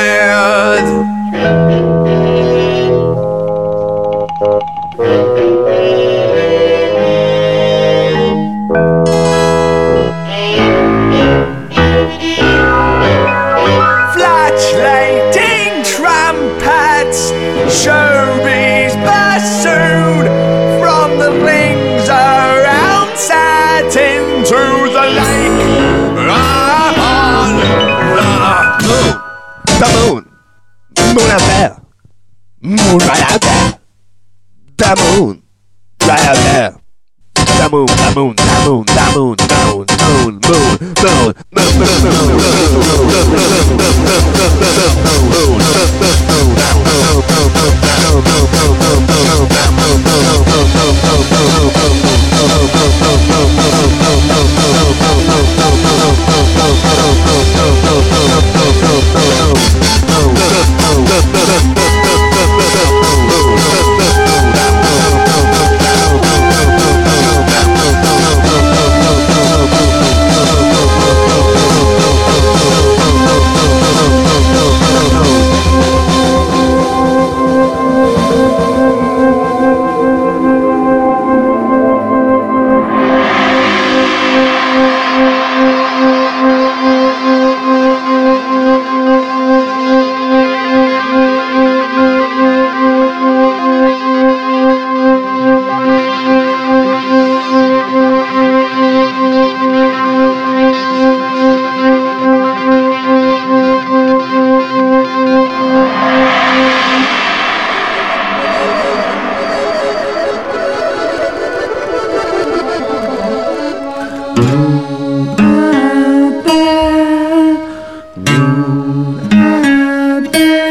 Flatulating trumpets, showbiz bassoon from the rings around satin to the lake. The moon. Moon out there. Moon right out there. The moon. Right out there. The moon, the moon, the moon, the moon, the moon, moon, moon, moon, Moon out there.